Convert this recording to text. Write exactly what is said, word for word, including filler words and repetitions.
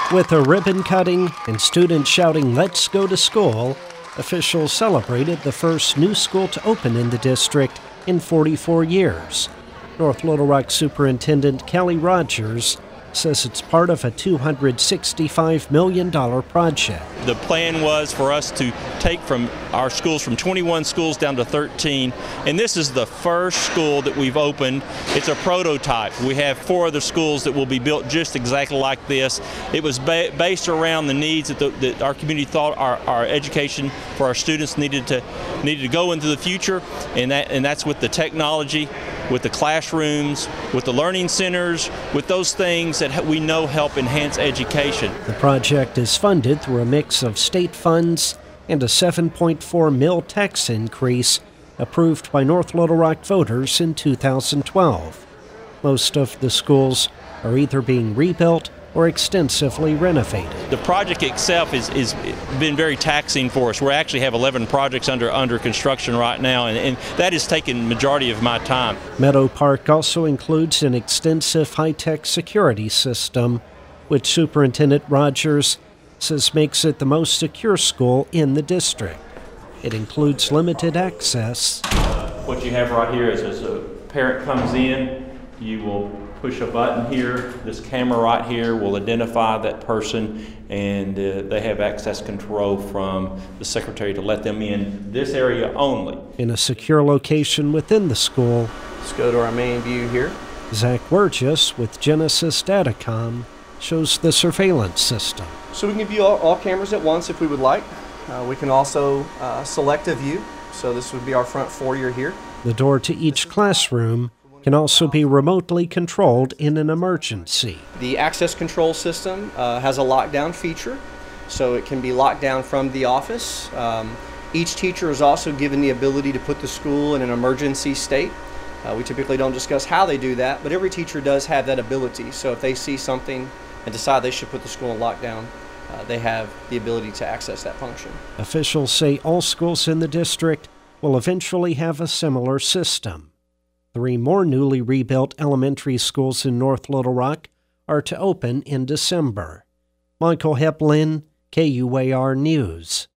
With a ribbon cutting and students shouting, "Let's go to school," officials celebrated the first new school to open in the district in forty-four years. North Little Rock Superintendent Kelly Rogers says it's part of a two hundred sixty-five million dollars project. The plan was for us to take from our schools from twenty-one schools down to thirteen, and this is the first school that we've opened. It's a prototype. We have four other schools that will be built just exactly like this. It was ba based around the needs that, the, that our community thought our, our education for our students needed to needed to go into the future, and that and that's with the technology, with the classrooms, with the learning centers, with those things that we know help enhance education. The project is funded through a mix of state funds and a seven point four mil tax increase approved by North Little Rock voters in two thousand twelve. Most of the schools are either being rebuilt or extensively renovated. The project itself is, is been very taxing for us. We actually have eleven projects under under construction right now, and, and that has taken the majority of my time. Meadow Park also includes an extensive high-tech security system, which Superintendent Rogers says makes it the most secure school in the district. It includes limited access. What you have right here is as a parent comes in, you will push a button here. This camera right here will identify that person, and uh, they have access control from the secretary to let them in this area only. In a secure location within the school, let's go to our main view here. Zach Burgess with Genesis Datacom shows the surveillance system. So we can view all, all cameras at once if we would like. Uh, we can also uh, select a view. So this would be our front foyer here. The door to each classroom can also be remotely controlled in an emergency. The access control system uh, has a lockdown feature, so it can be locked down from the office. Um, each teacher is also given the ability to put the school in an emergency state. Uh, we typically don't discuss how they do that, but every teacher does have that ability. So if they see something and decide they should put the school in lockdown, uh, they have the ability to access that function. Officials say all schools in the district will eventually have a similar system. Three more newly rebuilt elementary schools in North Little Rock are to open in December. Michael Heplin, K U A R News.